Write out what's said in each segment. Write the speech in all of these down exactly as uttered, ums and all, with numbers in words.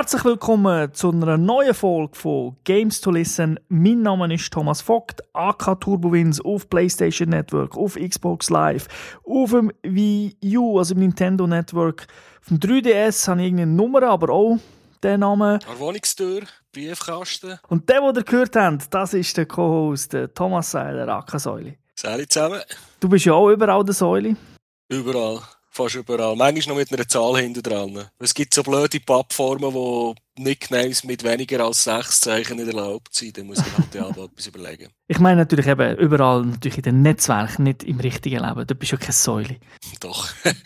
Herzlich willkommen zu einer neuen Folge von Games to Listen. Mein Name ist Thomas Vogt, A K Turbowins auf PlayStation Network, auf Xbox Live, auf dem Wii U, also im Nintendo Network. Auf dem drei D S habe ich irgendeine Nummer, aber auch den Namen. An Wohnungstür, Briefkasten. Und der, den ihr gehört habt, das ist der Co-Host, der Thomas Seiler, A K Säuli. Salut zusammen. Du bist ja auch überall der Säuli. Überall. Fast überall. Manchmal noch mit einer Zahl hinten dran. Es gibt so blöde Pappformen, wo Nicknames mit weniger als sechs Zeichen nicht erlaubt sind. Da muss ich halt ja etwas überlegen. Ich meine natürlich eben überall, natürlich in den Netzwerken, nicht im richtigen Leben. Du bist ja kein Säuli. Doch.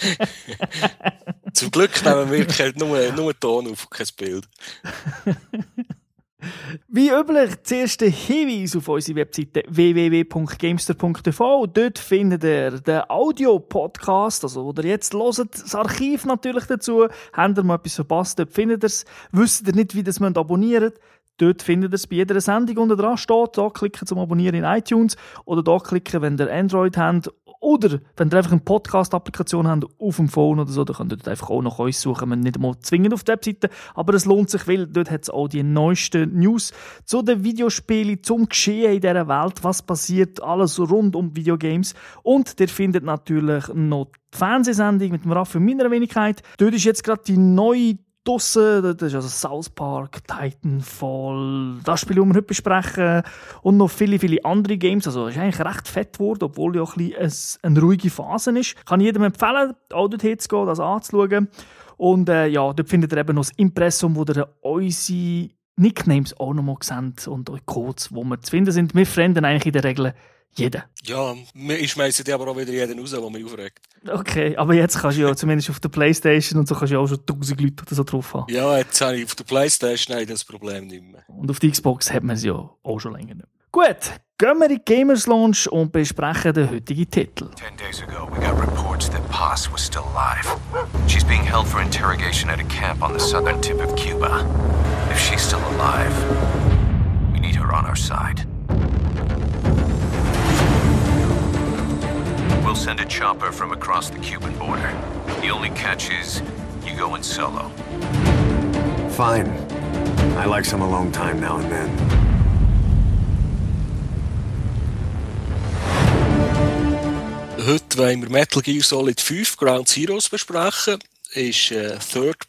Zum Glück nehmen wir nur, nur Ton auf, kein Bild. Wie üblich, zuerst der Hinweis auf unsere Webseite w w w punkt gamester punkt t v. Dort findet ihr den Audio-Podcast, also wo ihr jetzt hört, das Archiv natürlich dazu. Habt ihr mal etwas verpasst, dort findet ihr es. Wisst ihr nicht, wie ihr es abonnieren müsst? Dort findet ihr es bei jeder Sendung unten dran steht. Da klicken zum Abonnieren in iTunes oder da klicken, wenn ihr Android habt. Oder wenn ihr einfach eine Podcast-Applikation habt auf dem Phone oder so, dann könnt ihr dort einfach auch nach uns suchen. Wir nicht mal zwingend auf der Webseite, aber es lohnt sich, weil dort hat es auch die neuesten News zu den Videospielen, zum Geschehen in dieser Welt, was passiert, alles rund um Videogames. Und ihr findet natürlich noch die Fernsehsendung mit dem Raffi und meiner Wenigkeit. Dort ist jetzt gerade die neue draussen, das ist also South Park, Titanfall, das Spiel, das wir heute besprechen und noch viele, viele andere Games. Also es ist eigentlich recht fett geworden, obwohl ja auch ein bisschen eine ruhige Phase ist. Kann ich jedem empfehlen, auch dorthin zu gehen, das anzuschauen. Und äh, ja, dort findet ihr eben noch das Impressum, wo ihr unsere Nicknames auch noch mal seht und eure Codes, wo wir zu finden sind. Wir frienden eigentlich in der Regel jeden. Ja, ich schmeiße die aber auch wieder jeden raus, der mich aufregt. Okay, aber jetzt kannst du ja zumindest auf der Playstation und so kannst du ja auch schon tausend Leute oder so drauf haben. Ja, jetzt habe ich auf der Playstation das Problem nicht mehr. Und auf der Xbox hat man es ja auch schon länger nicht mehr. Gut, gehen wir in die Gamers Lounge und besprechen den heutigen Titel. Ten days ago, we got reports that Paz was still alive. She's being held for interrogation at a camp on the southern tip of Cuba. If she's still alive, we need her on our side. We'll send a chopper from across the Cuban border. The only catch is, you go in solo. Fine. I like some alone time now and then. Heute wollen wir Metal Gear Solid fünf Ground Zeroes besprechen. Ist ein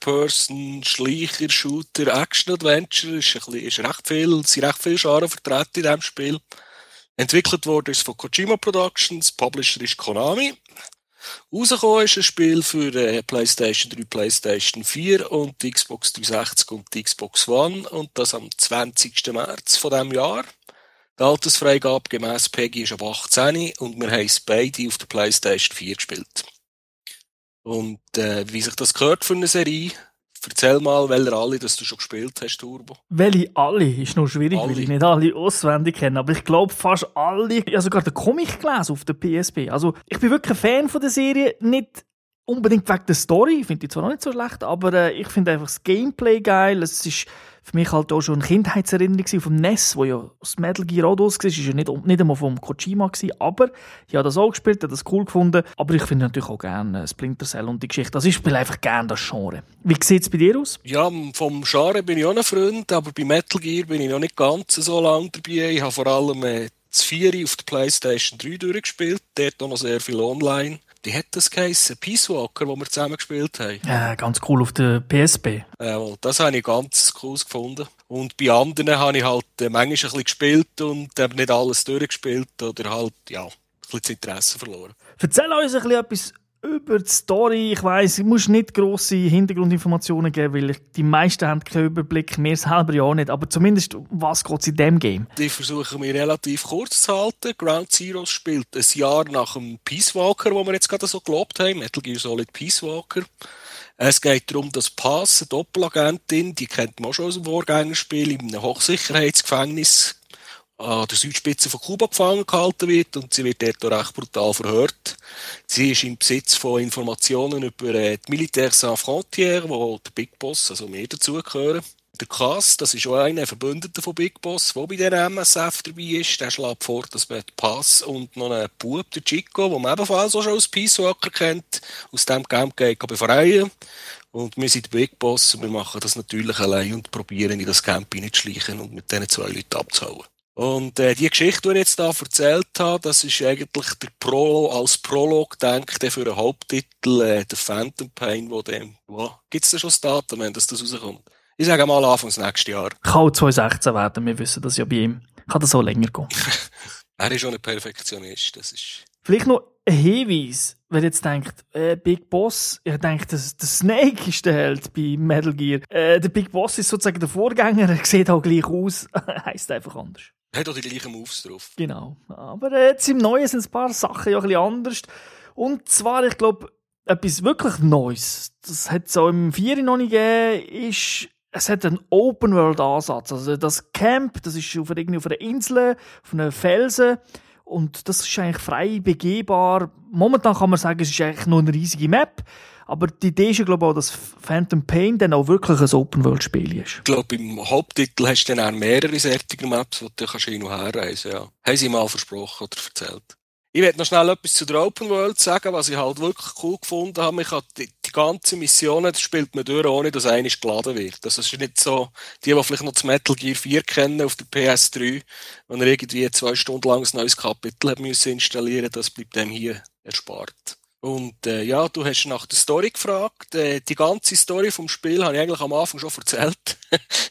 Third-Person-Schleicher-Shooter, Action-Adventure. Ist, ein bisschen, ist recht viel, es sind recht viele Genres vertreten in diesem Spiel. Entwickelt wurde es von Kojima Productions, Publisher ist Konami. Rausgekommen ist ein Spiel für äh, PlayStation drei, PlayStation vier und die Xbox dreihundertsechzig und die Xbox One und das am zwanzigsten März von diesem Jahr. Die Altersfreigabe gemäss P E G I ist ab achtzehn und wir haben es beide auf der PlayStation vier gespielt. Und äh, wie sich das gehört für eine Serie, erzähl mal, welche alle das du schon gespielt hast, Turbo. Welche alle? Ist noch schwierig, alle. Weil ich nicht alle auswendig kenne. Aber ich glaube fast alle. Ich habe sogar den Comic gelesen auf der P S P. Also ich bin wirklich ein Fan von der Serie. Nicht unbedingt wegen der Story. Ich finde die zwar auch nicht so schlecht, aber äh, ich finde einfach das Gameplay geil. Es ist für mich halt auch schon eine Kindheitserinnerung vom N E S, wo ja das Metal Gear auch draus war. Es war ja nicht, nicht einmal vom Kojima gewesen, aber ich habe das auch gespielt, habe das cool gefunden. Aber ich finde natürlich auch gerne Splinter Cell und die Geschichte. Also ich spiele einfach gerne das Genre. Wie sieht es bei dir aus? Ja, vom Genre bin ich auch ein Freund, aber bei Metal Gear bin ich noch nicht ganz so lange dabei. Ich habe vor allem äh, das vier auf der PlayStation drei durchgespielt, dort auch noch sehr viel online. Wie hat das geheissen? Peace Walker, den wir zusammen gespielt haben. Ja, ganz cool auf der P S P. Ja, das habe ich ganz cool gefunden. Und bei anderen habe ich halt äh, manchmal ein bisschen gespielt und eben nicht alles durchgespielt oder halt, ja, ein bisschen das Interesse verloren. Erzähl uns ein bisschen etwas über die Story. Ich weiss, ich muss nicht grosse Hintergrundinformationen geben, weil ich, die meisten haben keinen Überblick, mir selber ja auch nicht. Aber zumindest, was geht es in diesem Game? Ich versuche mich relativ kurz zu halten. Ground Zeroes spielt ein Jahr nach dem Peace Walker, wo wir jetzt gerade so gelobt haben. Metal Gear Solid Peace Walker. Es geht darum, dass Paz, eine Doppelagentin, die kennt man auch schon aus dem Vorgängerspiel, in einem Hochsicherheitsgefängnis an der Südspitze von Kuba gefangen gehalten wird und sie wird dort auch recht brutal verhört. Sie ist im Besitz von Informationen über die Militaire Sans Frontières, wo der Big Boss, also wir dazugehören. Der Cass, das ist auch einer der Verbündeten von Big Boss, der bei der M S F dabei ist. Der schlägt vor, dass man Paz und noch einen Bub, der Chico, den man ebenfalls auch schon als Peace Walker kennt, aus dem Camp geht befreien. Und wir sind die Big Boss und wir machen das natürlich allein und probieren in das Camp hineinzuschleichen und mit diesen zwei Leuten abzuhauen. Und äh, die Geschichte, die ich jetzt hier erzählt habe, das ist eigentlich der Pro, als Prolog gedacht für den Haupttitel, äh, der Phantom Pain, wo dem, wo, gibt's da schon das Datum, wenn das, das rauskommt? Ich sage mal Anfangs nächstes Jahr. Kann auch zwanzig sechzehn werden, wir wissen das ja bei ihm. Kann das so länger gehen. Er ist schon ein Perfektionist, das ist... Vielleicht noch ein Hinweis, wer jetzt denkt, äh, Big Boss, ich denke, der Snake ist der Held bei Metal Gear. Äh, der Big Boss ist sozusagen der Vorgänger, er sieht auch gleich aus, heisst einfach anders. Er hat auch die gleichen Moves drauf. Genau. Aber äh, jetzt im Neuen sind ein paar Sachen ja ein bisschen anders. Und zwar, ich glaube, etwas wirklich Neues, das hat es auch im vier noch nicht gegeben, ist, es hat einen Open-World-Ansatz. Also das Camp, das ist auf einer, auf einer Insel, auf einem Felsen. Und das ist eigentlich frei begehbar. Momentan kann man sagen, es ist eigentlich nur eine riesige Map. Aber die Idee ist ja, glaube ich, auch, dass Phantom Pain dann auch wirklich ein Open-World-Spiel ist. Ich glaube, im Haupttitel hast du dann auch mehrere solcher Maps, wo du hin und her reisen kannst. Ja. Haben sie mal versprochen oder erzählt. Ich werde noch schnell etwas zu der Open World sagen, was ich halt wirklich cool gefunden habe. Ich habe die, die ganze Mission, das spielt man durch, ohne dass eine geladen wird. Das ist nicht so, die, die vielleicht noch das Metal Gear vier kennen auf der P S drei, wenn er irgendwie zwei Stunden lang ein neues Kapitel hat müssen installieren, das bleibt dem hier erspart. Und äh, ja, du hast nach der Story gefragt. Äh, die ganze Story vom Spiel habe ich eigentlich am Anfang schon erzählt.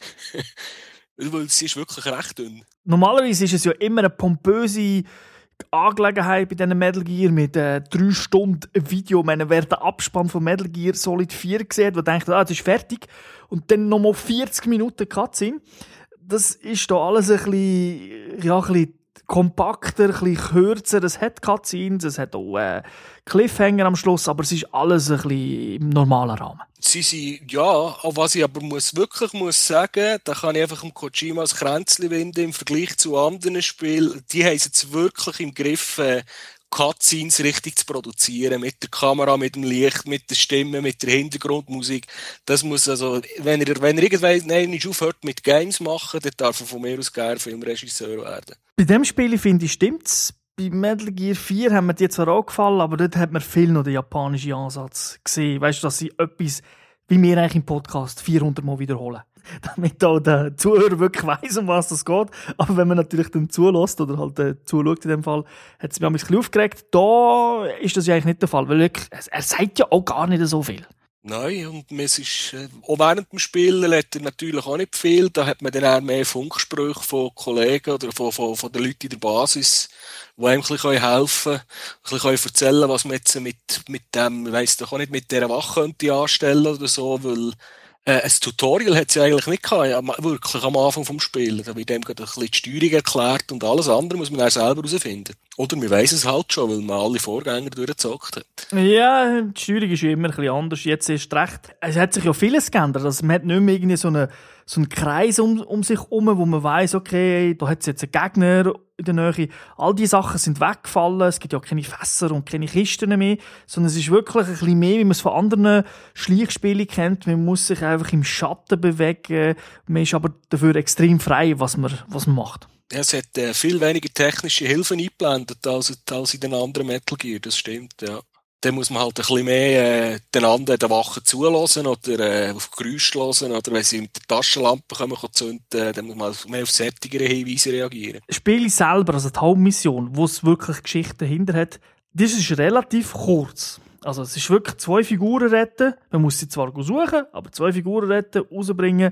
Weil sie ist wirklich recht dünn. Normalerweise ist es ja immer eine pompöse Angelegenheit bei diesen Metal Gear mit äh, drei Stunden Video. Ich meine, wer den Abspann von Metal Gear Solid vier sieht, der denkt, ah, das ist fertig, und dann nochmal vierzig Minuten Cutscene, das ist da alles ein bisschen, ja, ein bisschen kompakter, ein bisschen kürzer. Es hat Cutscenes, es hat auch äh, Cliffhanger am Schluss, aber es ist alles ein bisschen im normalen Rahmen. Sie sind, ja, auch was ich aber muss, wirklich muss sagen, da kann ich einfach dem Kojima das Kränzchen winden im Vergleich zu anderen Spielen. Die haben es jetzt wirklich im Griff, äh, Cutscenes richtig zu produzieren, mit der Kamera, mit dem Licht, mit der Stimme, mit der Hintergrundmusik. Das muss also, wenn er, wenn er irgendwann nein, nicht aufhört mit Games machen, dann darf er von mir aus gerne Filmregisseur werden. Bei dem Spiel, finde ich, stimmt's. Bei Metal Gear vier haben mir die zwar auch gefallen, aber dort hat man viel noch den japanischen Ansatz gesehen. Weißt du, dass sie etwas, wie wir eigentlich im Podcast, vierhundert Mal wiederholen. Damit auch der Zuhörer wirklich weiss, um was es geht. Aber wenn man natürlich dann zulässt oder halt äh, zuschaut in dem Fall, hat es mich ein bisschen aufgeregt. Da ist das ja eigentlich nicht der Fall, weil wirklich, er sagt ja auch gar nicht so viel. Nein, und es ist, äh, auch während dem Spielen hat er natürlich auch nicht viel. Da hat man dann auch mehr Funksprüche von Kollegen oder von, von, von den Leuten in der Basis, die einem ein bisschen helfen können, ein bisschen erzählen, was man jetzt mit, mit dem, ich weiss doch auch nicht, mit dieser Waffe könnte anstellen oder so, weil äh, ein Tutorial hat sie eigentlich nicht gehabt, ja, wirklich am Anfang vom Spiel. Da wird dem gerade ein bisschen die Steuerung erklärt und alles andere muss man dann selber herausfinden. Oder wir weiss es halt schon, weil man alle Vorgänger durchgezockt hat. Ja, die Steuerung ist ja immer ein bisschen anders. Jetzt ist recht. Es hat sich ja vieles geändert. Also man hat nicht mehr irgendwie so einen, so einen Kreis um, um sich herum, wo man weiss, okay, da hat es jetzt einen Gegner in der Nähe. All diese Sachen sind weggefallen. Es gibt ja keine Fässer und keine Kisten mehr. Sondern es ist wirklich ein bisschen mehr, wie man es von anderen Schleichspielen kennt. Man muss sich einfach im Schatten bewegen. Man ist aber dafür extrem frei, was man, was man macht. Ja, es hat äh, viel weniger technische Hilfen eingeblendet als, als in den anderen Metal Gear, das stimmt, ja. Dann muss man halt ein bisschen mehr äh, den anderen den Wachen zulassen oder äh, auf Geräusche hören oder wenn sie mit der Taschenlampe kommen, zünden, äh, dann muss man mehr auf sättigere Hinweise reagieren. Das Spiel selber, also die Hauptmission, wo es wirklich Geschichten dahinter hat, das ist relativ kurz. Also es ist wirklich zwei Figuren retten, man muss sie zwar suchen, aber zwei Figuren retten, rausbringen.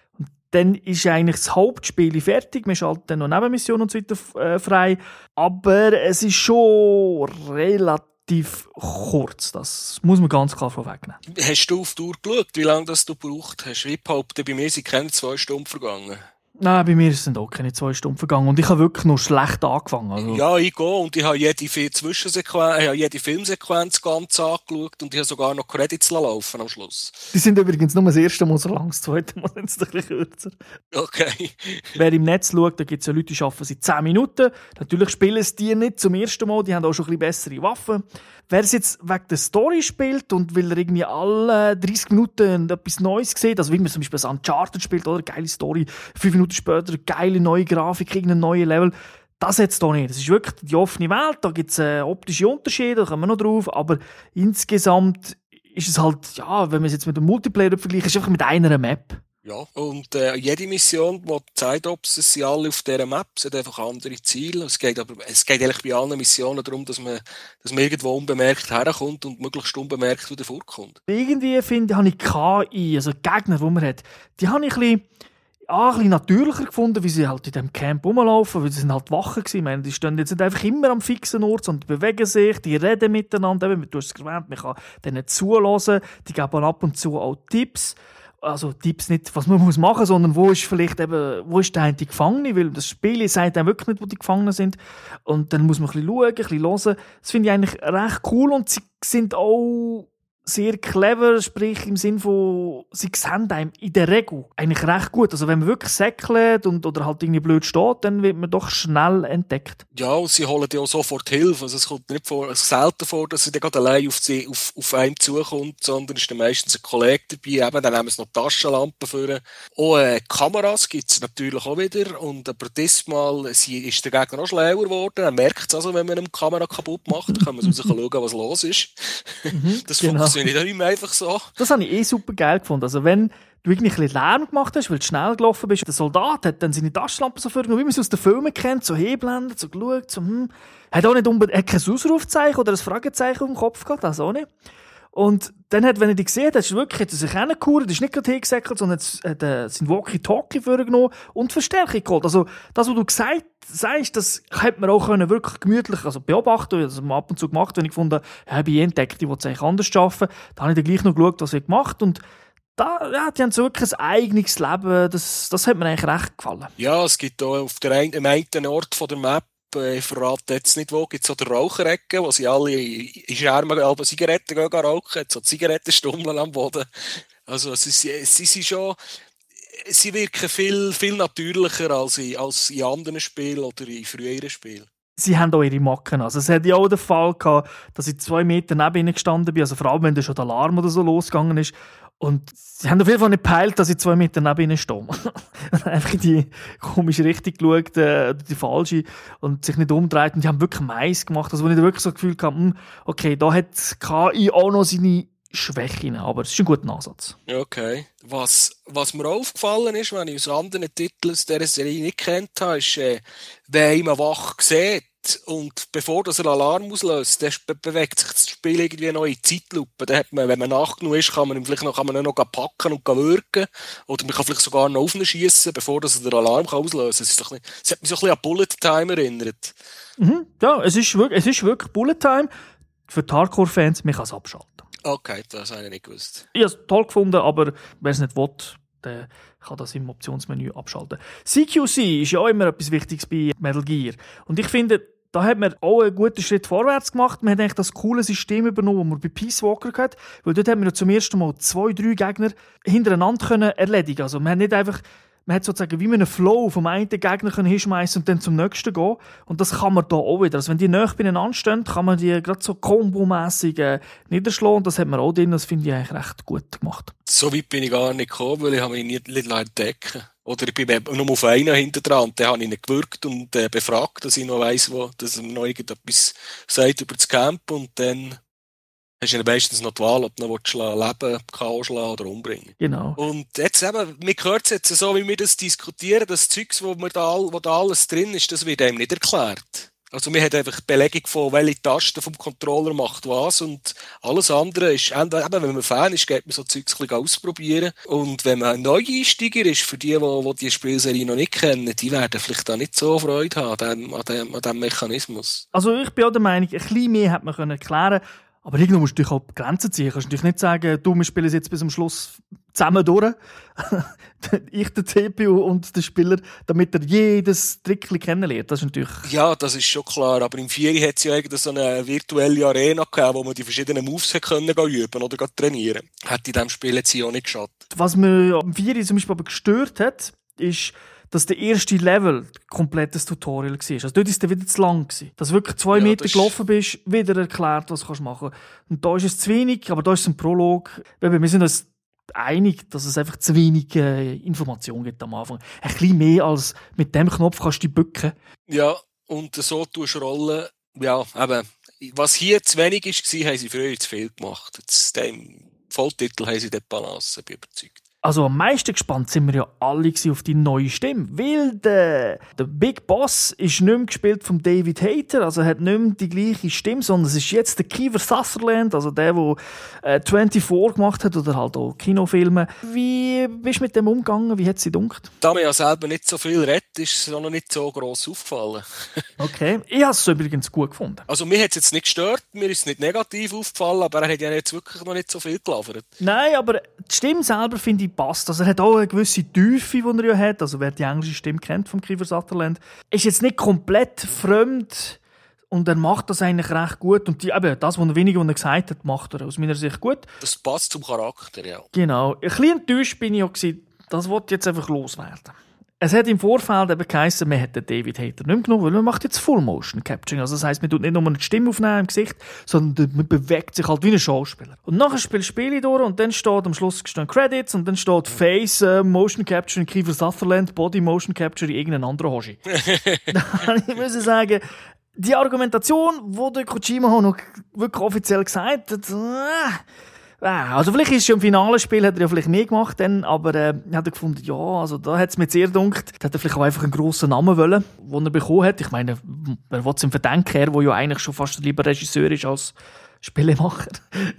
Dann ist eigentlich das Hauptspiel fertig. Man schaltet dann noch Nebenmissionen und so weiter äh, frei. Aber es ist schon relativ kurz. Das muss man ganz klar vorwegnehmen. Hast du auf die Uhr geschaut, wie lange das du gebraucht hast? Ich behaupte, bei mir sind keine zwei Stunden vergangen. Nein, bei mir sind auch keine zwei Stunden vergangen. Und ich habe wirklich noch schlecht angefangen. Also. Ja, ich gehe und ich habe jede Zwischensequenz, ich habe jede Filmsequenz ganz angeschaut und ich habe sogar noch Credits laufen am Schluss. Die sind übrigens nur das erste Mal so lang, das zweite Mal sind sie ein bisschen kürzer. Okay. Wer im Netz schaut, da gibt es ja Leute, die arbeiten seit zehn Minuten. Natürlich spielen es die nicht zum ersten Mal, die haben auch schon ein bisschen bessere Waffen. Wer es jetzt wegen der Story spielt und will er irgendwie alle dreißig Minuten etwas Neues sieht, also wie man zum Beispiel das Uncharted spielt, oder? Geile Story, fünf Minuten später geile neue Grafik, irgendein neues Level. Das jetzt hier nicht. Das ist wirklich die offene Welt, da gibt es äh, optische Unterschiede, da kommen wir noch drauf, aber insgesamt ist es halt, ja, wenn man es jetzt mit dem Multiplayer vergleicht, ist es einfach mit einer Map. Ja, und äh, jede Mission, die zeigt, ob es sind alle auf dieser Map, es hat einfach andere Ziele. Es geht aber, es geht eigentlich bei allen Missionen darum, dass man, dass man irgendwo unbemerkt herkommt und möglichst unbemerkt wieder vorkommt. Irgendwie finde ich, habe ich K I, also die Gegner, die man hat, die habe ich ein bisschen, ja, ein bisschen natürlicher gefunden, wie sie halt in diesem Camp rumlaufen, weil sie sind halt Wachen gewesen. Ich meine, die stehen jetzt nicht einfach immer am fixen Ort, sondern die bewegen sich, die reden miteinander, eben, du hast es erwähnt, man kann denen zuhören, die geben ab und zu auch Tipps. Also Tipps nicht, was man muss machen muss, sondern wo ist vielleicht eben, wo ist der eine Gefangene, weil das Spiel sagt dann wirklich nicht, wo die Gefangenen sind. Und dann muss man ein bisschen schauen, ein bisschen hören. Das finde ich eigentlich recht cool und sie sind auch sehr clever, sprich im Sinn von, sie sehen einem in der Regel eigentlich recht gut. Also wenn man wirklich säckelt und, oder halt irgendwie blöd steht, dann wird man doch schnell entdeckt. Ja, und sie holen dir auch sofort Hilfe. Also es kommt nicht vor, es ist selten vor, dass sie dann gerade allein auf, sie, auf, auf einem zukommt, sondern ist dann meistens ein Kollege dabei. Eben, dann nehmen sie noch Taschenlampen für. Auch äh, Kameras gibt es natürlich auch wieder. Und aber diesmal sie, ist der Gegner auch schlauer geworden. Er merkt es also, wenn man eine Kamera kaputt macht, dann kann man raus schauen, was los ist. Mhm, das genau. funktioniert nicht mehr einfach so. Das habe ich eh super geil gefunden. Also wenn du irgendwie ein bisschen Lärm gemacht hast, weil du schnell gelaufen bist, der Soldat hat dann seine Taschenlampe so vorgenommen, wie man es aus den Filmen kennt, so Hebeln, so geschaut, so hm. Hat auch nicht unbedingt, hat kein Ausrufzeichen oder ein Fragezeichen auf dem Kopf gehabt, das auch nicht. Und dann hat, wenn er die gesehen hat, ist wirklich, hat er sich hingekuert, ist nicht gerade hingesäckelt, sondern hat äh, sein Walkie-Talkie vorgenommen und die Verstärkung geholt. Also, das, was du gesagt sagst, das hätte man auch können wirklich gemütlich, also beobachten, das haben wir ab und zu gemacht, wenn ich gefunden habe, ich entdeckt, ich will es eigentlich anders schaffen. Da habe ich dann gleich noch geschaut, was er gemacht und da, ja, die haben so wirklich ein eigenes Leben, das, das hat mir eigentlich recht gefallen. Ja, es gibt auch auf der einen, am einen Ort von der Map, ich verrate jetzt nicht wo, gibt es so die Raucherecke, wo sie alle in Schermen alle Zigaretten gehen rauchen, so Zigarettenstummeln am Boden. Also sie, sie sind schon, sie wirken viel, viel natürlicher als in, als in anderen Spielen oder in früheren Spielen. Sie haben auch ihre Macken. Also es hat ja auch den Fall gehabt, dass ich zwei Meter neben ihnen gestanden bin, also vor allem, wenn da schon der Alarm oder so losgegangen ist. Und sie haben auf jeden Fall nicht gepeilt, dass ich zwei Meter neben ihnen stehe. Einfach in die komische Richtung geschaut, äh, die falsche, und sich nicht umdreht. Und die haben wirklich Mais gemacht. Also wo ich wirklich so das Gefühl hatte, okay, da hat K I auch noch seine Schwächen, aber es ist ein guter Ansatz. Okay. Was, was mir aufgefallen ist, wenn ich aus anderen Titeln aus dieser Serie nicht kennt habe, ist, äh, wenn jemand wach sieht und bevor das ein Alarm auslöst, dann be- bewegt sich das Spiel irgendwie noch in Zeitlupe. Dann hat man, wenn man nach genug ist, kann man ihn vielleicht noch, kann man ihn noch packen und würgen. Oder man kann vielleicht sogar noch auf ihn schiessen, bevor das der Alarm kann auslösen kann. Es ist doch nicht, es hat mich so ein bisschen an Bullet Time erinnert. Mhm. Ja, es ist wirklich, es ist wirklich Bullet Time. Für die Hardcore-Fans, man kann es abschalten. Okay, das habe ich nicht gewusst. Ich habe es toll gefunden, aber wer es nicht will, der kann das im Optionsmenü abschalten. C Q C ist ja auch immer etwas Wichtiges bei Metal Gear. Und ich finde, da hat man auch einen guten Schritt vorwärts gemacht. Man hat eigentlich das coole System übernommen, das man bei Peace Walker hat. Weil dort haben wir ja zum ersten Mal zwei, drei Gegner hintereinander können erledigen. Also man hat nicht einfach, man hat sozusagen wie mit einem Flow vom einen Gegner können hinschmeißen und dann zum nächsten gehen. Und das kann man da auch wieder. Also wenn die nahe beieinander stehen, kann man die gerade so kombomässig äh, niederschlagen. Und das hat man auch drin. Das finde ich eigentlich recht gut gemacht. So weit bin ich gar nicht gekommen, weil ich habe mich nicht, nicht entdecken. Oder ich bin nur auf einen hinter dran und dann habe ich ihn gewürgt und äh, befragt, dass ich noch weiss, wo, dass er noch irgendetwas sagt über das Camp, und dann hast du ja meistens noch die Wahl, ob du noch schlagen, leben, K O schlagen oder umbringen. Genau. Und jetzt eben, mir hört es jetzt so, wie wir das diskutieren, das Zeugs, wo, wir da, wo da alles drin ist, das wird einem nicht erklärt. Also wir haben einfach die Belegung von, welche Taste vom Controller macht was, und alles andere ist, eben, wenn man Fan ist, geht man so Zeugs ein bisschen ausprobieren. Und wenn man ein Neueinsteiger ist, für die, die, die die Spielserie noch nicht kennen, die werden vielleicht da nicht so Freude haben an dem, an dem, an dem Mechanismus. Also ich bin auch der Meinung, ein bisschen mehr hätte man können erklären können. Aber irgendwo musst du dich auch Grenzen ziehen. Du kannst natürlich nicht sagen, du, wir spielen es jetzt bis zum Schluss zusammen durch. Ich, der C P U und der Spieler, damit er jedes Trickchen kennenlernt. Das ist natürlich... Ja, das ist schon klar. Aber im Vieri hat es ja so eine virtuelle Arena gegeben, wo man die verschiedenen Moves können üben oder trainieren. Hat in diesem Spiel jetzt auch nicht geschadet. Was mir am Vieri zum Beispiel aber gestört hat, ist, dass der erste Level komplettes Tutorial war. Also dort war es wieder zu lang. Dass du wirklich zwei Ja, Meter gelaufen bist, wieder erklärt, was du machen kannst. Und da ist es zu wenig, aber da ist es ein Prolog. Wir sind uns einig, dass es einfach zu wenig äh, Information gibt am Anfang. Ein bisschen mehr als mit dem Knopf kannst du dich bücken. Ja, und so tust du rollen. Ja, eben, was hier zu wenig war, haben sie früher zu viel gemacht. Jetzt, dem Volltitel haben sie dort balanciert, bin überzeugt. Also am meisten gespannt sind wir ja alle auf die neue Stimme, weil der, der Big Boss ist nicht mehr gespielt von David Hayter, also er hat nicht mehr die gleiche Stimme, sondern es ist jetzt der Kiefer Sutherland, also der, der äh, vierundzwanzig gemacht hat oder halt auch Kinofilme. Wie bist du mit dem umgegangen? Wie hat es dich gedacht? Da mir ja selber nicht so viel redet, ist es auch noch nicht so gross aufgefallen. Okay, ich habe es übrigens gut gefunden. Also mir hat es jetzt nicht gestört, mir ist es nicht negativ aufgefallen, aber er hat ja jetzt wirklich noch nicht so viel gelabert. Nein, aber die Stimme selber finde ich passt. Also er hat auch eine gewisse Tiefe, die er ja hat. Also wer die englische Stimme kennt vom Kiefer Sutherland, ist jetzt nicht komplett fremd und er macht das eigentlich recht gut. Und die, eben, das, was er weniger was er gesagt hat, macht er aus meiner Sicht gut. Das passt zum Charakter, ja. Genau. Ein bisschen enttäuscht bin ich auch gewesen, das wollte jetzt einfach loswerden. Es hat im Vorfeld eben geheißen, man hätte David Hayter nicht mehr genommen, weil man macht jetzt Full Motion Capturing. Also das heisst, man tut nicht nur eine Stimme aufnehmen im Gesicht, sondern man bewegt sich halt wie ein Schauspieler. Und nachher spielt das Spiel durch und dann steht am Schluss stehen Credits und dann steht Face, äh, Motion Capturing, Kiefer Sutherland, Body Motion Capturing, irgendein anderer Hoshi. Dann muss ich sagen, die Argumentation, die der Kojima auch noch wirklich offiziell gesagt hat, äh, also vielleicht ist es schon im finalen Spiel, hat er ja vielleicht mehr gemacht, dann, aber äh, hat er gefunden, ja, also da hat es mir sehr gedacht, da hat er vielleicht auch einfach einen grossen Namen wollen, den er bekommen hat. Ich meine, wer will es ihm verdenken, er, der ja eigentlich schon fast lieber Regisseur ist als Spielemacher,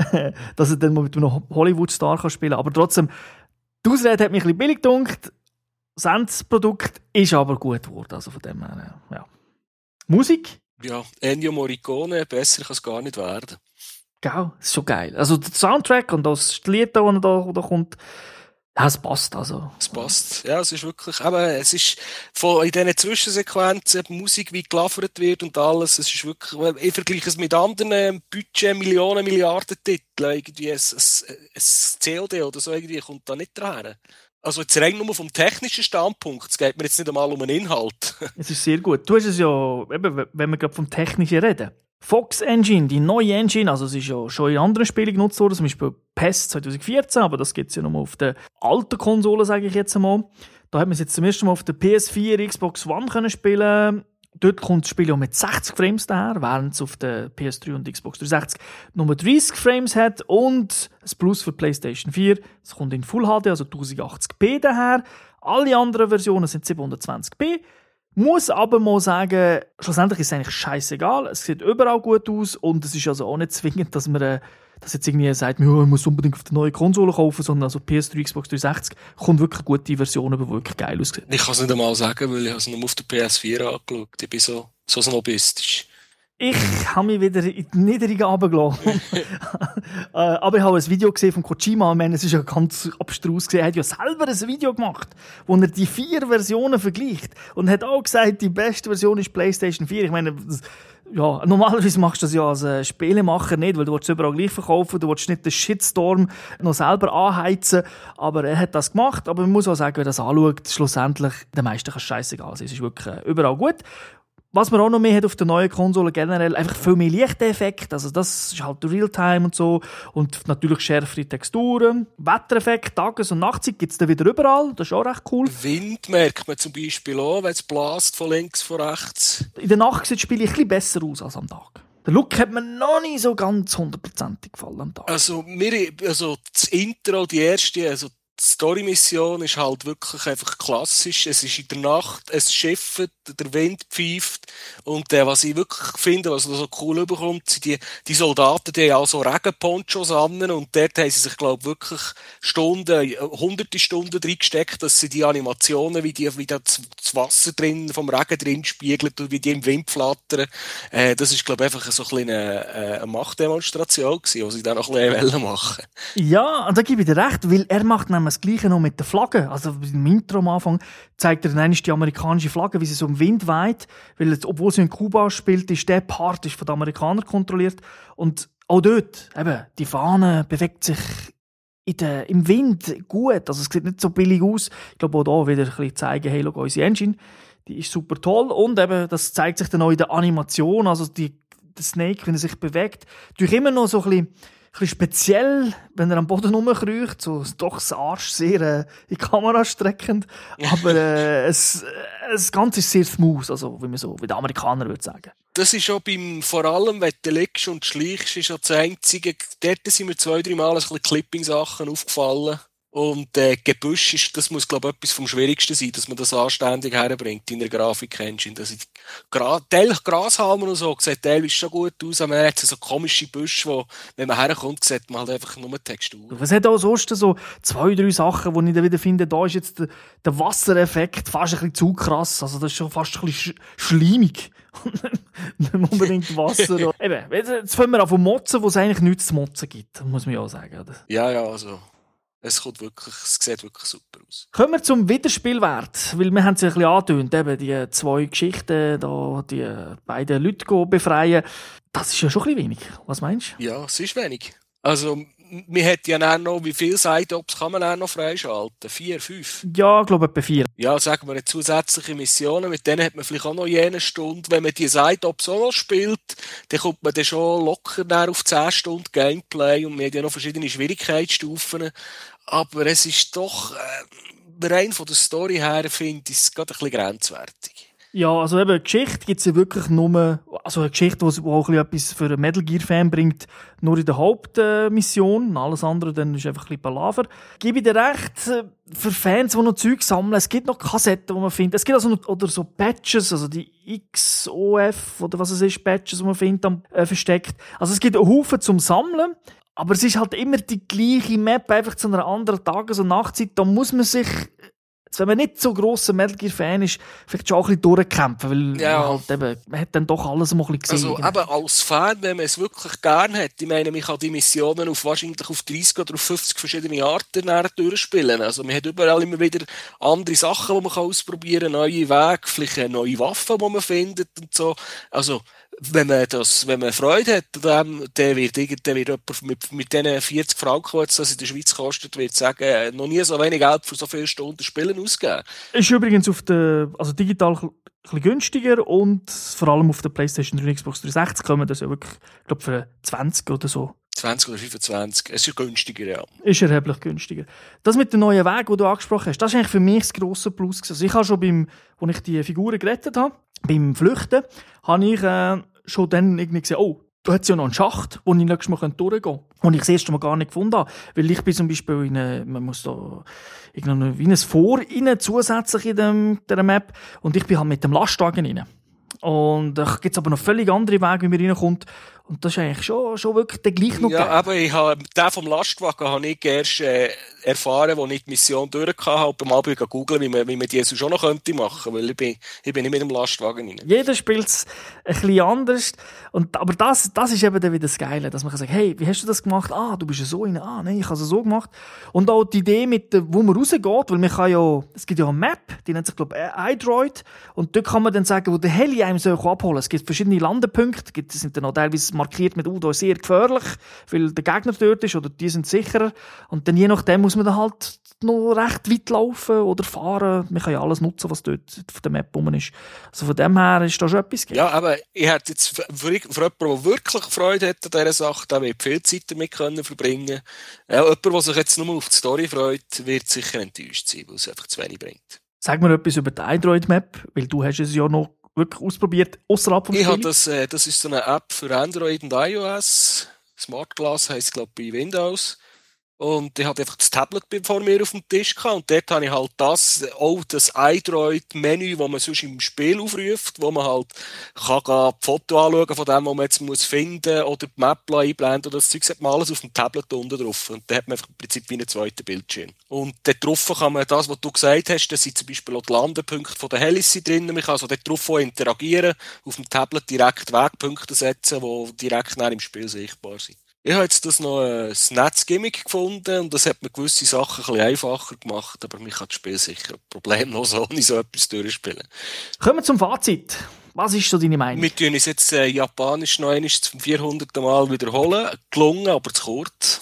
dass er dann mal mit einem Hollywood-Star kann spielen kann. Aber trotzdem, die Ausrede hat mich ein bisschen billig gedacht, das Endprodukt ist aber gut geworden, also von dem her, ja. Musik? Ja, Ennio Morricone, besser kann es gar nicht werden. Gell, das ist schon geil. Also der Soundtrack und das Lied, das da, da kommt, ja, es passt. Also. Es passt. Ja, es ist wirklich, aber es ist von, in diesen Zwischensequenzen, die Musik, wie geliefert wird und alles, es ist wirklich, ich vergleiche es mit anderen Budget, Millionen, Milliarden Titeln, irgendwie ein, ein, ein C O D oder so, irgendwie kommt da nicht dran. Also jetzt rein nur vom technischen Standpunkt, es geht mir jetzt nicht einmal um einen Inhalt. Es ist sehr gut. Du hast es ja, eben, wenn wir gerade vom Technischen reden, Fox Engine, die neue Engine, also es ist ja schon in anderen Spielen genutzt worden, zum Beispiel P E S zwanzig vierzehn, aber das gibt es ja nur auf der alten Konsole, sage ich jetzt einmal. Da hat man es jetzt zum ersten Mal auf der P S vier, Xbox One können spielen. Dort kommt das Spiel ja mit sechzig Frames daher, während es auf der P S drei und Xbox dreihundertsechzig nur dreißig Frames hat und das Plus für PlayStation vier. Es kommt in Full H D, also tausendachtzig p daher. Alle anderen Versionen sind siebenhundertzwanzig p. Muss aber mal sagen, schlussendlich ist es eigentlich scheißegal. Es sieht überall gut aus und es ist also auch nicht zwingend, dass man äh, dass jetzt irgendwie sagt, ja, ich muss unbedingt auf die neue Konsole kaufen, sondern also P S drei, Xbox dreihundertsechzig kommt wirklich eine gute Version, die wirklich geil aussieht. Ich kann es nicht einmal sagen, weil ich es nur auf der P S vier angeschaut. Ich bin so, so snobistisch. Ich habe mich wieder in die Niederung runtergelassen. Aber ich habe ein Video gesehen von Kojima. Ich meine, es ist ja ganz abstrus gesehen. Er hat ja selber ein Video gemacht, wo er die vier Versionen vergleicht. Und hat auch gesagt, die beste Version ist PlayStation vier. Ich meine, ja, normalerweise machst du das ja als äh, Spielemacher nicht, weil du willst überall gleich verkaufen, du willst nicht den Shitstorm noch selber anheizen. Aber er hat das gemacht. Aber man muss auch sagen, wer das anschaut, schlussendlich, den meisten kann es scheissegal sein. Es ist wirklich äh, überall gut. Was man auch noch mehr hat auf der neuen Konsole generell, einfach viel mehr Lichteffekte, also das ist halt Realtime und so und natürlich schärfere Texturen, Wettereffekt, Tages- und Nachtzeit gibt es dann wieder überall, das ist auch recht cool. Wind merkt man zum Beispiel auch, wenn es blast von links, von rechts. In der Nacht sieht das Spiel ein bisschen besser aus als am Tag. Der Look hat mir noch nicht so ganz hundertprozentig gefallen am Tag. Also, mir, also das Intro, die erste, also die Story-Mission ist halt wirklich einfach klassisch. Es ist in der Nacht, es schifft, der Wind pfeift. Und äh, was ich wirklich finde, was so cool überkommt, sind die, die Soldaten, die haben auch so Regenponchos an. Und dort haben sie sich, glaube ich, wirklich Stunden, hunderte Stunden drin gesteckt, dass sie die Animationen, wie, die, wie das Wasser drin, vom Regen drin spiegelt und wie die im Wind flattern. Äh, das ist, glaube ich, einfach so ein eine, eine Machtdemonstration gewesen, die sie dann noch ein bisschen machen wollten. Ja, und da gebe ich dir recht, weil er macht nämlich das Gleiche noch mit der Flagge. Also im Intro am Anfang zeigt er dann die amerikanische Flagge, wie sie so im Wind weht, weil es, obwohl sie in Kuba spielt, ist der Part ist von den Amerikanern kontrolliert. Und auch dort, eben, die Fahne bewegt sich in der, im Wind gut. Also es sieht nicht so billig aus. Ich glaube auch da wieder ein bisschen zeigen, hey, schau, unsere Engine, die ist super toll. Und eben, das zeigt sich dann auch in der Animation, also die, der Snake, wenn er sich bewegt, durch immer noch so ein bisschen Ein bisschen speziell, wenn er am Boden rumkriecht, so doch das Arsch sehr äh, in die Kamera streckend, aber äh, es, äh, das Ganze ist sehr smooth, also wie man so, wie der Amerikaner würde sagen. das ist auch beim, vor allem, wenn du liegst und schleichst, ist ja das Einzige, dort sind mir zwei, drei Mal ein bisschen Clipping-Sachen aufgefallen. Und äh, Gebüsch ist, das muss, glaube ich, etwas vom Schwierigsten sein, dass man das anständig herbringt in der Grafik-Engine. Das ist, gra- teilweise Grashalmen und so, sieht teilweise schon gut aus, aber man hat so komische Büsche, wo, wenn man herkommt, sieht man halt einfach nur Textur. Es hat auch sonst so zwei, drei Sachen, wo ich dann wieder finde, da ist jetzt der, der Wassereffekt fast ein bisschen zu krass. Also das ist schon fast ein bisschen sch- schleimig. Nicht unbedingt Wasser. Eben, jetzt fangen wir an von Motzen, wo es eigentlich nichts zu motzen gibt, muss man ja auch sagen. Oder? Ja, ja, also... Es, kommt wirklich, es sieht wirklich super aus. Kommen wir zum Wiederspielwert, weil wir haben es ein bisschen angetönt, eben die zwei Geschichten, da, die beiden Leute befreien. Das ist ja schon ein bisschen wenig. Was meinst du? Ja, es ist wenig. Also, man hat ja dann noch, wie viele Side-Ops kann man dann noch freischalten? Vier, fünf? Ja, ich glaube etwa vier. Ja, sagen wir, zusätzliche Missionen, mit denen hat man vielleicht auch noch jene Stunde. Wenn man die Side-Ops auch noch spielt, dann kommt man dann schon locker auf zehn Stunden Gameplay und man hat ja noch verschiedene Schwierigkeitsstufen. Aber es ist doch, äh, rein von der Story her, finde ich es gerade ein bisschen grenzwertig. Ja, also eben, Geschichte gibt es ja wirklich nur, also eine Geschichte, die auch etwas für einen Metal Gear-Fan bringt, nur in der Hauptmission. Äh, Alles andere dann ist einfach ein bisschen Palaver. Gebe ich dir recht, für Fans, die noch Zeug sammeln, es gibt noch Kassetten, die man findet. Es gibt also noch, oder so Patches, also die X O F oder was es ist, Patches, die man findet, am, äh, versteckt. Also es gibt einen Haufen zum Sammeln. Aber es ist halt immer die gleiche Map, einfach zu einer anderen Tages- und Nachtzeit. Da muss man sich, wenn man nicht so grosser Metal Gear-Fan ist, vielleicht schon auch ein bisschen durchkämpfen, weil ja. man, halt eben, man hat dann doch alles mal ein bisschen gesehen. Also eben als Fan, wenn man es wirklich gerne hat, ich meine, man kann die Missionen auf wahrscheinlich auf dreißig oder auf fünfzig verschiedene Arten durchspielen. Also man hat überall immer wieder andere Sachen, die man ausprobieren kann, neue Wege, vielleicht neue Waffen, die man findet und so. Also wenn man das, wenn man Freude hat, dann, dann wird irgend, dann wird jemand mit, mit diesen vierzig Franken, die das in der Schweiz kostet, wird sagen, noch nie so wenig Geld für so viele Stunden Spielen ausgeben. Ist übrigens auf der, also digital ein bisschen günstiger und vor allem auf der PlayStation drei und Xbox dreihundertsechzig kommen das ja wirklich, ich glaube, für zwanzig oder so. zwanzig oder fünfundzwanzig. Es ist günstiger, ja. Ist erheblich günstiger. Das mit dem neuen Weg, den du angesprochen hast, das ist eigentlich für mich das grosse Plus. Also ich habe schon beim, als ich die Figuren gerettet habe, beim Flüchten, habe ich äh, schon dann irgendwie gesehen, oh, da hat es ja noch einen Schacht, wo ich nächstes Mal durchgehen könnte. Und ich das erste Mal gar nicht gefunden habe. Weil ich bin zum Beispiel in eine, man muss da irgendwie wie ein Vor rein, zusätzlich in dem, dieser Map. Und ich bin halt mit dem Lastwagen rein. Und da gibt es aber noch völlig andere Wege, wie man reinkommt. Und das ist eigentlich schon, schon wirklich der gleich noch Ja, geil. aber ich habe, den vom Lastwagen habe ich erst äh, erfahren, als ich die Mission durch hatte, beim Abend googeln, wie man, wie man die so schon noch könnte machen, weil ich bin, ich bin nicht mit dem Lastwagen rein. Jeder spielt es ein bisschen anders. Und, aber das, das ist eben dann wieder das Geile, dass man kann sagen, hey, wie hast du das gemacht? Ah, du bist ja so rein. Ah, nein, ich habe es so gemacht. Und auch die Idee, mit der, wo man rausgeht, weil man kann ja, es gibt ja eine Map, die nennt sich, glaube ich, iDroid. Und dort kann man dann sagen, wo der Heli einem soll abholen soll. Es gibt verschiedene Landepunkte, die sind dann auch teilweise markiert mit, oh, da ist sehr gefährlich, weil der Gegner dort ist oder die sind sicherer. Und dann je nachdem muss man dann halt noch recht weit laufen oder fahren. Man kann ja alles nutzen, was dort auf der Map rum ist. Also von dem her ist da schon etwas gegeben. Ja, aber ich hätte jetzt für, für jemanden, der wirklich Freude hat an dieser Sache, der wird viel Zeit damit können verbringen. Ja, jemand, der sich jetzt nur auf die Story freut, wird sicher enttäuscht sein, weil es einfach zu wenig bringt. Sag mir etwas über die iDroid-Map, weil du hast es ja noch wirklich ausprobiert, außerhalb vom ich Spiel. Habe das, äh, das ist so eine App für Android und iOS. Smart Glass heisst, glaube ich, bei Windows. Und ich hatte einfach das Tablet vor mir auf dem Tisch gehabt. Und dort habe ich halt das, auch das iDroid-Menü, das man sonst im Spiel aufruft, wo man halt kann die Foto anschauen von dem, was man jetzt muss finden oder die Map einblenden oder das Zeug, hat man alles auf dem Tablet unten drauf. Und da hat man einfach im Prinzip wie einen zweiten Bildschirm. Und dort drauf kann man das, was du gesagt hast, da sind zum Beispiel auch die Landepunkte von der Helis drin. Man kann also dort drauf auch interagieren, auf dem Tablet direkt Wegpunkte setzen, die direkt nach im Spiel sichtbar sind. Ich habe jetzt das noch ein Netz-Gimmick gefunden und das hat mir gewisse Sachen ein bisschen einfacher gemacht, aber mich kann das Spiel sicher problemlos ohne so etwas durchspielen. Kommen wir zum Fazit. Was ist so deine Meinung? Wir tun uns jetzt äh, Japanisch noch einmal zum vierhunderten Mal wiederholen. Gelungen, aber zu kurz.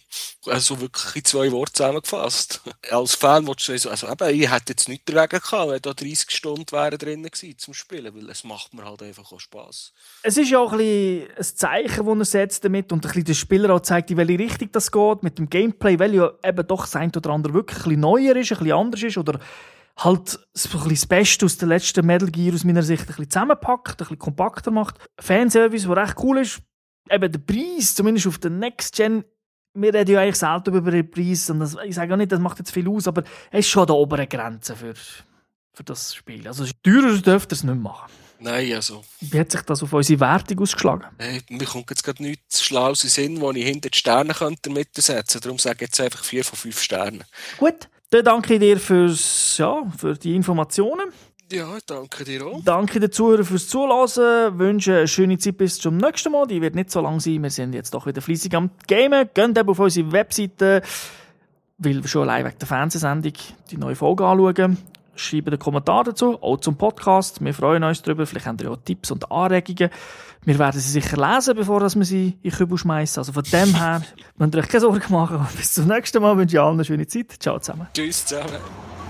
Also wirklich in zwei Worte zusammengefasst. Als Fan willst du also, also eben, ich hätte jetzt nichts dagegen gehabt, wenn da dreißig Stunden wären drin gewesen zum Spielen, weil es macht mir halt einfach auch Spass. Es ist ja auch ein, bisschen ein Zeichen, das er setzt damit und ein bisschen der Spieler auch zeigt, in welche Richtung das geht, mit dem Gameplay, weil ja eben doch das eine oder andere wirklich ein bisschen neuer ist, ein bisschen anders ist oder halt so ein bisschen das Beste aus den letzten Metal Gear aus meiner Sicht ein bisschen zusammenpackt, ein bisschen kompakter macht. Fanservice, der recht cool ist. Eben der Preis, zumindest auf der Next Gen, wir reden ja eigentlich selten über den Preis. Und das, ich sage auch nicht, das macht jetzt viel aus, aber es ist schon an der oberen Grenze für, für das Spiel. Also teurer dürfte es nicht machen. Nein, also. Wie hat sich das auf unsere Wertung ausgeschlagen? Hey, mir kommt jetzt gerade nichts Schlaues in den Sinn, wo ich hinter die Sterne könnte mitsetzen könnte. Darum sage ich jetzt einfach vier von fünf Sternen. Gut, dann danke ich dir fürs, ja, für die Informationen. Ja, danke dir auch. Danke den Zuhörern fürs Zuhören. Wünsche eine schöne Zeit bis zum nächsten Mal. Die wird nicht so lang sein. Wir sind jetzt doch wieder fleissig am Gamen. Geht eben auf unsere Webseite, weil wir schon allein wegen der Fernsehsendung die neue Folge anschauen. Schreibt einen Kommentar dazu, auch zum Podcast. Wir freuen uns darüber. Vielleicht habt ihr ja Tipps und Anregungen. Wir werden sie sicher lesen, bevor wir sie in den Kübel schmeißen. Also von dem her, müsst ihr euch keine Sorgen machen. Bis zum nächsten Mal. Ich wünsche allen eine schöne Zeit. Ciao zusammen. Tschüss zusammen.